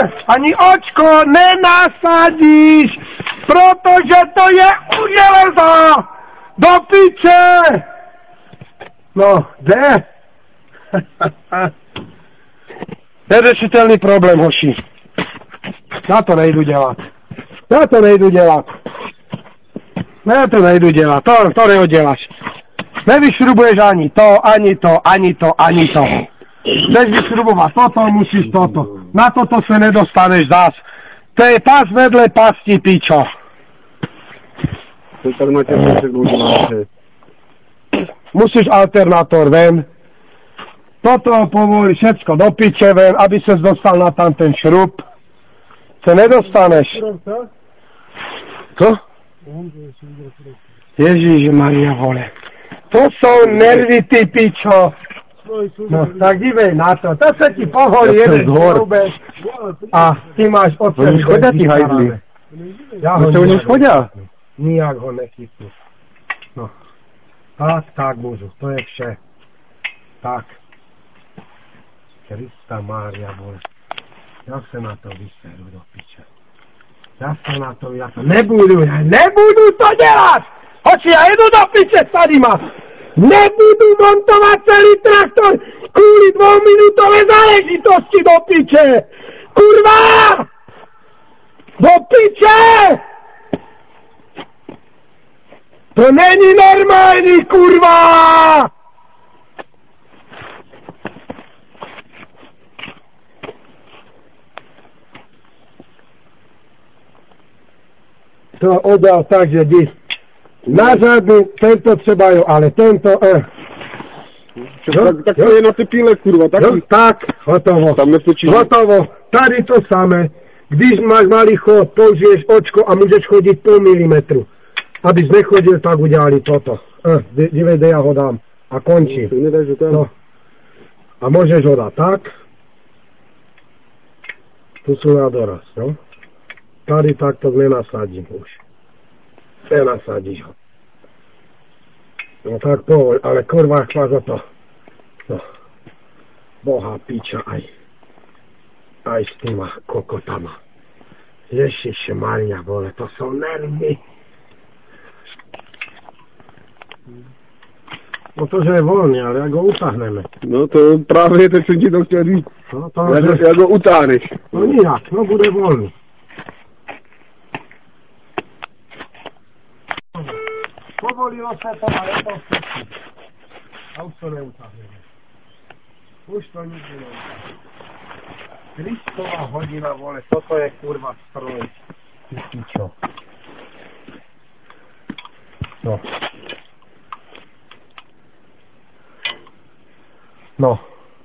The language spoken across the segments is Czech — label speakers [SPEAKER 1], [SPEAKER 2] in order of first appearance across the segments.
[SPEAKER 1] Ani očko nenasadíš, protože to je u železa! Do piče! No, kde? Neřešitelný problém, hoši. Já to nejdu dělat. To neoděláš. Nevyšrubuješ ani to. Chceš vyšrubovat toto, musíš toto. Na toto se nedostaneš zás. To je pas vedle pasti, pičo. Musíš alternátor ven. Toto povolí všetko do piče ven, aby ses dostal na tam ten šrub. Se nedostaneš. Co? Ježišmaria, vole. To jsou nervy, ty pičo. No, tak dívej na to. To se ti poholí jeden šroubek a ty máš od sebe.
[SPEAKER 2] Oni chodia tí hajdli.
[SPEAKER 1] Ja ho
[SPEAKER 2] chodia?
[SPEAKER 1] Nijak ho nechytnu. No. Tak môžu. To je vše. Tak. Krista Mária, vole. Ja sa na to vyseru do piče. Nebudu to dělat! Hoči, já jedu do piče s tadyma! Nebudu montovat celý traktor kvůli 2minutové záležitosti do piče! Kurva! Do piče! To není normální, kurva! To odal tak, že jdi na žádný, tento třeba jo, ale tento,
[SPEAKER 2] Tak to je na ty píle, kurva, taky.
[SPEAKER 1] No, tak, hotovo.
[SPEAKER 2] Tam netočíme.
[SPEAKER 1] Hotovo, tady to samé. Když máš malý chod, použiješ očko a můžeš chodit půl milimetru. Abys nechodil, tak udělali toto. Dívej, kde já ho dám. A končí. No. A můžeš ho dát tak. Tu jsou na doraz, no. Tady takto nenasadím už. Nenasadíš ho. No tak povol, ale kurva chváza to. No. Boha píča aj s týma kokotama. Ježiši Maria, vole, to jsou nervy. No to, že je volný, ale jak ho utáhneme.
[SPEAKER 2] No to právě teď jsem ti to chtěl říct.
[SPEAKER 1] No, to,
[SPEAKER 2] jak ho utáhneš.
[SPEAKER 1] No nijak, no bude volný. Povolilo se to, ale to všichni. A už to neutáhneme. Už to nikdy neutáhneme. Kristova hodina, vole, toto je kurva stroj. Ty pičo. No. No.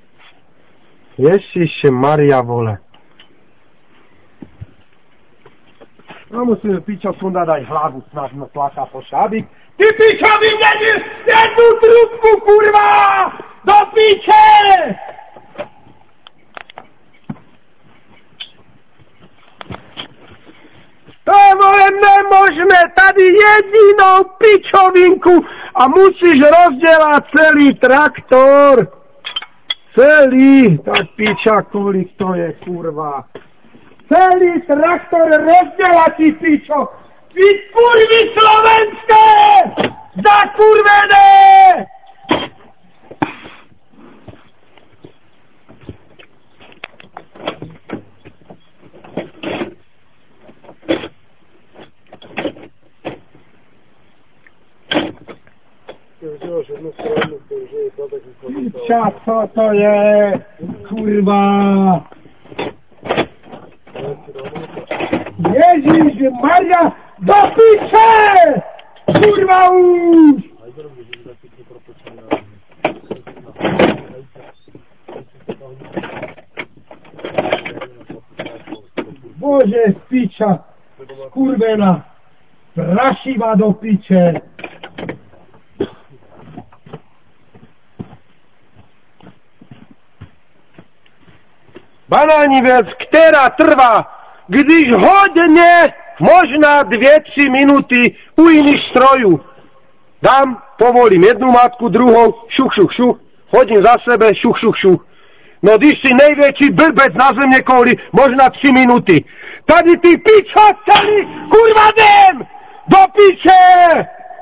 [SPEAKER 1] Ježiši Maria, vole. No musíme pičo sundat aj hlavu, snad me tlaká po šábik. Ty pičo, vyměnil jednu trubku, kurva! Do piče! To je, vole, nemožné, tady jedinou pičovinku a musíš rozdělat celý traktor. Celý, tak piča, kolik to je, kurva. Celý traktor rozdělat, ty pičo. Vy kurvy slovenské! Zakurvené! Piča, co to je? Kurva! Ježíš Maria, do piče! Kurva už! Bože, piča, skurvená, prašivá do piče. Banání věc, která trvá, když hodně, možná 2-3 minuty u jiných strojů. Dám, povolím jednu matku, druhou, šuch, hodím za sebe, šuch. No když si největší blbec na země kouli, možná 3 minuty. Tady ty pičo celý, kurva jdem! Do piče!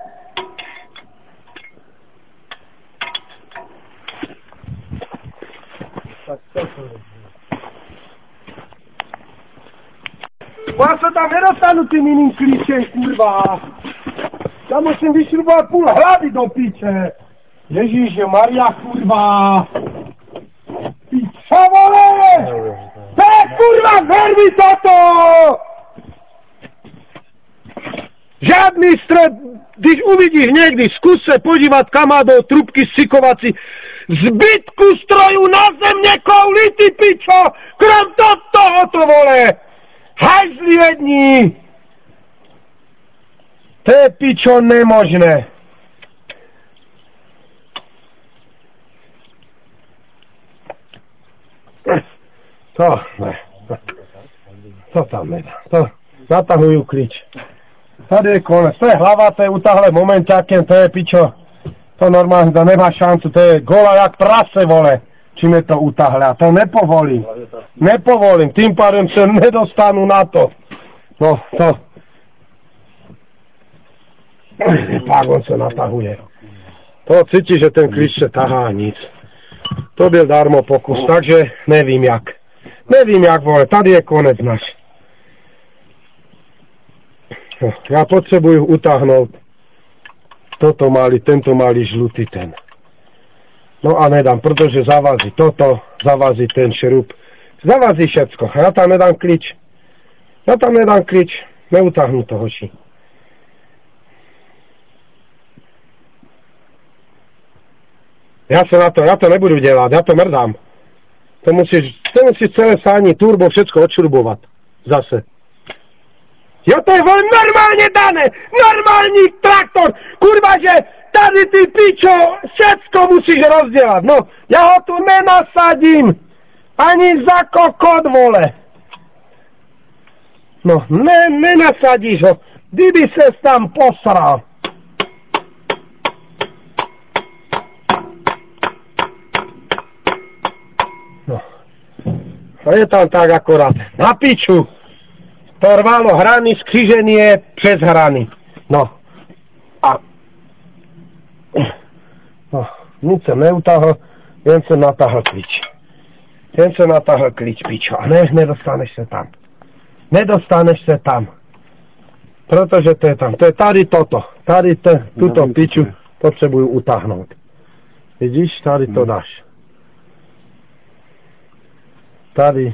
[SPEAKER 1] Já se tam nedostanu ty jiným klíčem, kurva. Já musím vyšrubovat půl hlavy do piče. Ježíše Maria, kurva. Piča, vole! To je kurva, nervy toto! Žádný střed, když uvidíš někdy, zkus se podívat, kam má do trubky střikovací. Zbytku strojů na země kouli, ty pičo! Krom tohoto, vole! Hajzli jední! To je pičo nemožné. To ne. To tam nedá. To natahuju klíč. Tady je konec. To je hlava, to je utahle momentákem, to je pičo. To normálně, to nemá šancu, to je gola jak prase, vole. Čím je to utahle, a to nepovolím. Nepovolím, tím pádem se nedostanu na to. No, to. Pak on se natahuje. To cítí, že ten klíč se tahá, nic. To byl darmo pokus, takže nevím jak. Nevím jak, vole, tady je konec náš. No, já potřebuji utáhnout tento malý žlutý ten. No a nedám, protože zavazí toto, zavazí ten šrub. Zavazí všecko. Já tam nedám klíč. Neutáhnu to, hoši. Já to nebudu dělat, já to mrdám. To musíš celé sání, turbo, všecko odšrubovat. Zase. Jo, to je normálně dané, normální traktor, kurva, že tady ty pičo, všecko musíš rozdělat, no, já ho tu nenasadím, ani za kokot, vole. No, nenasadíš ho, kdyby ses tam posral. No, a je tam tak akorát, na piču. To rvalo hrany, skříženie přes hrany. No. A... No, nic jsem neutahl, jen jsem natáhl klíč. Pičo. A ne, nedostaneš se tam. Nedostaneš se tam. Protože to je tam. To je tady toto. Tady tuto piču potřebuju utáhnout. Vidíš, tady to dáš. Tady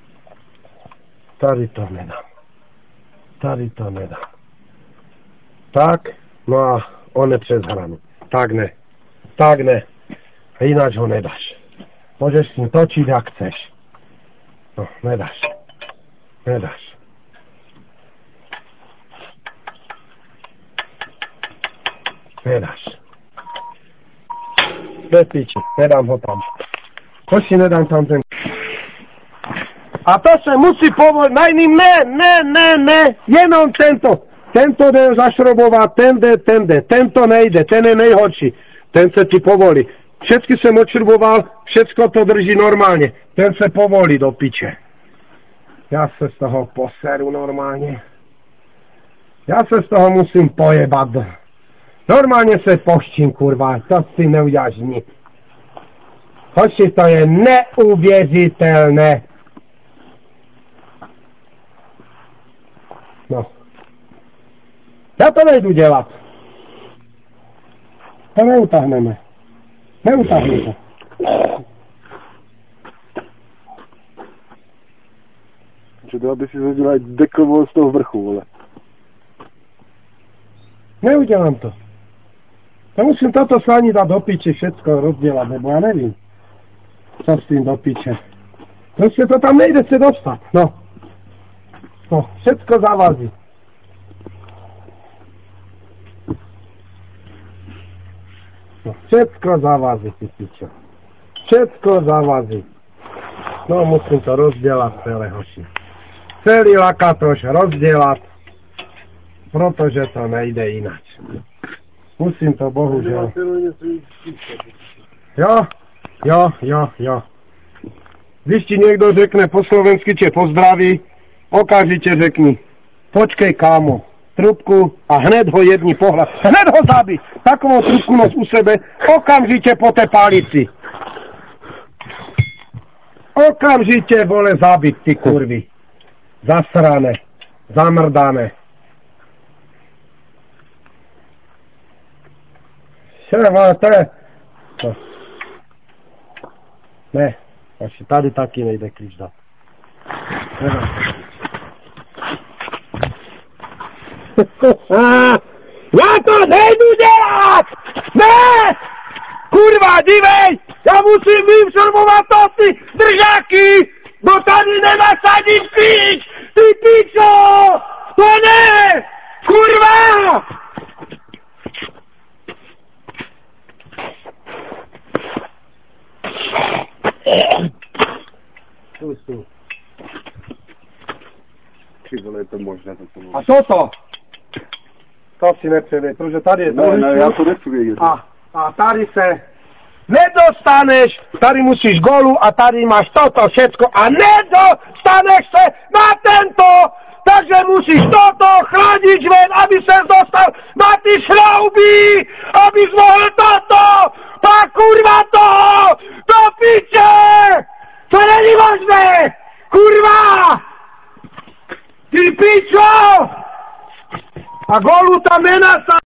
[SPEAKER 1] to nedám. Tady to nedám. Tak, no a on je přes hranu. Tak ne. A jináč ho nedáš. Můžeš s ním točit, jak chceš. No, nedáš. Bez piči, nedám ho tam. To si nedám tam ten. A to se musí povolit, na jiným ne, jenom tento. Tento jde zašrobovat, ten jde, tento nejde, ten je nejhorší. Ten se ti povolí. Všechny jsem odšruboval, všecko to drží normálně. Ten se povolí do piče. Já se z toho poseru normálně. Já se z toho musím pojebat. Normálně se poštím, kurva, to si neuděláš nic. Hoši, to je neuvěřitelné. No. Já to nejdu dělat. To neutáhneme. Neutáhnu to.
[SPEAKER 2] Že to, aby si zadělal dekovou z toho vrchu, vole.
[SPEAKER 1] Neudělám to. To musím toto sání dát do piče, všecko rozdělat, nebo já nevím. Co s tím do piče. Prostě to tam nejde se dostat, no. No, všecko zavazí. No, všecko zavazí, ty pičo. Všecko zavazí. No, musím to rozdělat celé, hoši. Celý lakatoš rozdělat, protože to nejde jinak. Musím to bohužel. Jo. Když ti někdo řekne po slovensky tě pozdraví, okamžitě řekni, počkej kámo, trubku a hned ho jedni pohľad. Hned ho zabi. Takovou trubku nos u sebe, okamžitě po té palici. Okamžitě, vole, zabit, ty kurvy. Zasrané, zamrdané. To je... No. Ne, až tady taky nejde klíč dát. Já to nejdu dělat! Ne! Kurva, dívej! Já musím vyšrmovat to ty držáky! Bo tady nenasadím klíč! Ty pičo! To ne! Kurva! Tu.
[SPEAKER 2] Ty vole, je to možné, to
[SPEAKER 1] A toto? To si nepřevej, protože tady je to.
[SPEAKER 2] Ne, já to nechci vědět.
[SPEAKER 1] A tady se nedostaneš, tady musíš golu a tady máš toto všecko a nedostaneš se na tento, takže musíš toto chladič ven, aby se dostal na ty šrouby, abys mohl toto, tak kurva to piče, to není možné, kurva, ty pičo, a golu tam nenasadíš.